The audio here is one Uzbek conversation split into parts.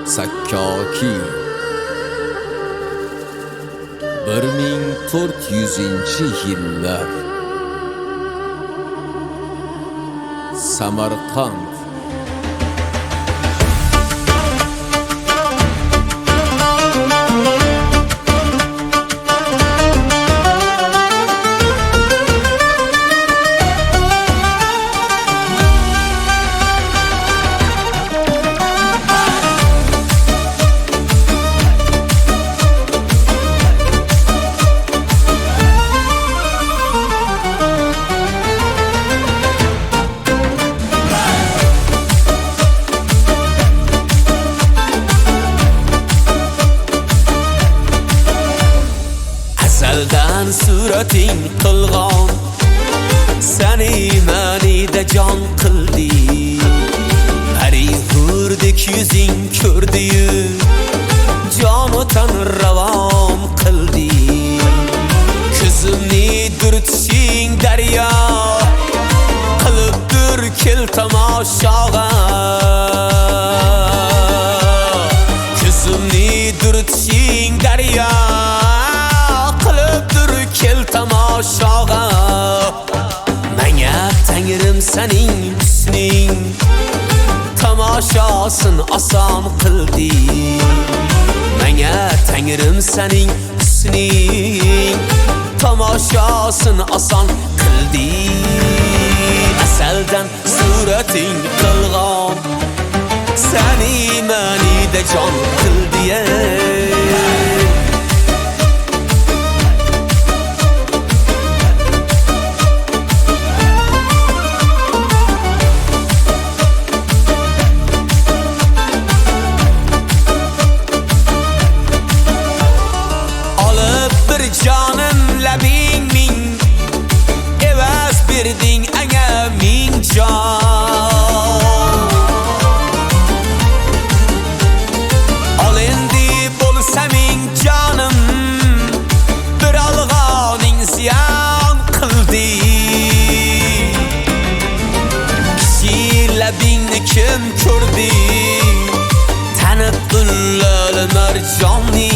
Sakkoki 1400-yillar Samarqand Azaldan surating qilg'on sani manida jon qildi pari hurdek yuzing ko'rdi-yu jon o'tan ravom qildi ko'zimni durtishing daryo qilibdir kel tomoshaga ko'zimni durtishing daryo kel tomoshaga menga tangrim sening husning tomoshasin oson qildi menga tangrim sening husning tomoshasin oson qildi asaldan surating qilg'on sani manida jon qildi Canım labing ming evaz berding anga ming jon Ol endi bo'lsa ming jonim bir alg'oning ziyon qildi kishi labingni kim ko'rdi tanib ullal marjonni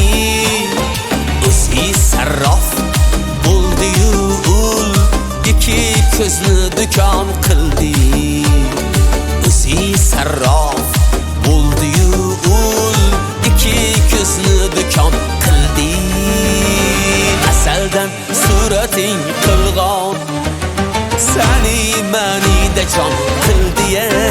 sarrof bo'ldi-yu ul ikki ko'zni do'kon qildi o'zi sarrof bo'ldi-yu ul ikki ko'zni do'kon qildi asaldan surating qilg'on sani manida jon qildi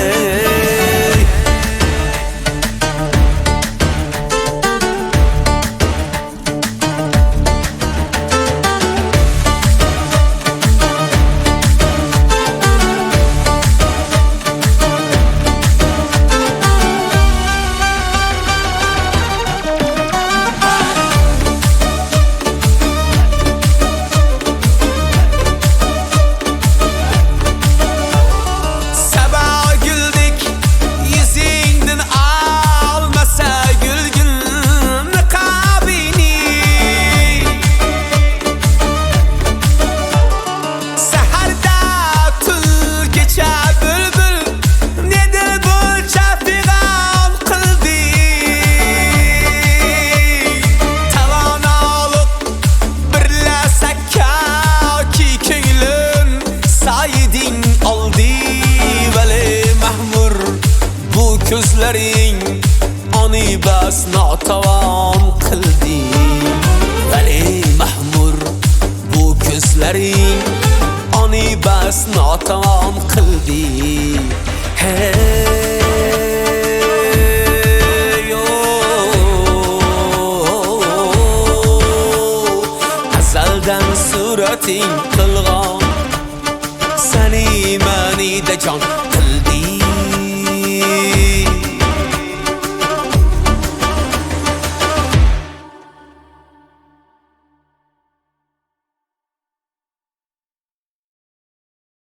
ko'zlaring oni bas notavon qildi vali mahmur bu ko'zlaring oni bas notavon qildi azaldan surating